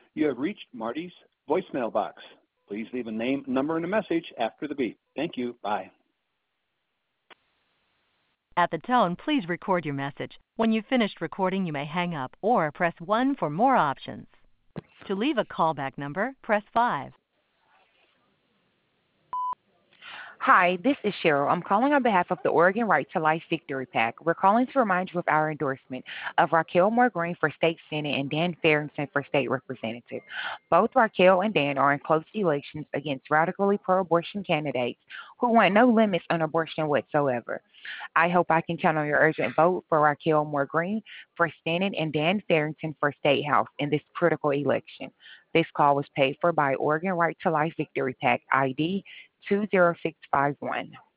You have reached Marty's voicemail box. Please leave a name, number, and a message after the beep. Thank you. Bye. At the tone, please record your message. When you've finished recording, you may hang up or press 1 for more options. To leave a callback number, press 5. Hi, this is Cheryl. I'm calling on behalf of the Oregon Right to Life Victory PAC. We're calling to remind you of our endorsement of Raquel Moore Green for State Senate and Dan Farrington for State Representative. Both Raquel and Dan are in close elections against radically pro-abortion candidates who want no limits on abortion whatsoever. I hope I can count on your urgent vote for Raquel Moore Green for Senate and Dan Farrington for State House in this critical election. This call was paid for by Oregon Right to Life Victory PAC ID 20651.